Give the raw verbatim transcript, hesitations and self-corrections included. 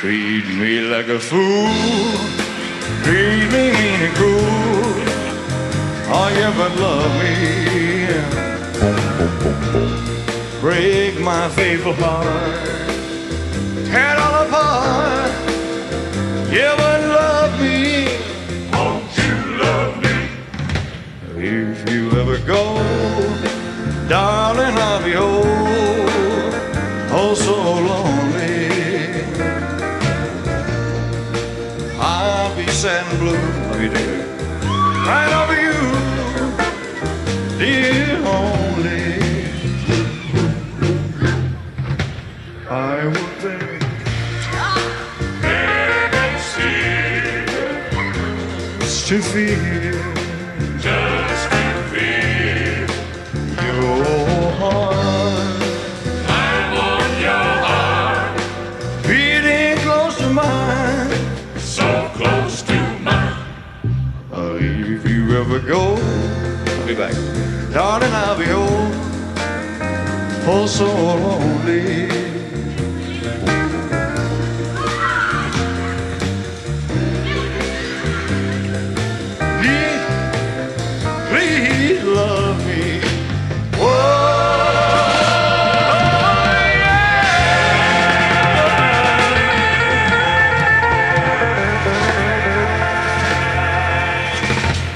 Treat me like a fool, treat me mean and cruel. Oh, yeah, but love me. Break my faithful heart, tear it all apart. Yeah, but love me. Won't you love me? If you ever go, darling, I'll be old, oh so lonely. I'll be sad and blue, love you, dear, right over you, dear only. I would beg, beg and see, just to feel, just to feel your heart. I want your heart beating close to mine, so close to mine. Uh, if you ever go, I'll be back, darling, I'll be old, oh so lonely.